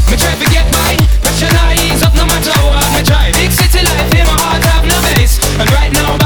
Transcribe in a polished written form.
Me try to get by, pressure not ease up no matter what me try. Big city life in my heart have no base, and right now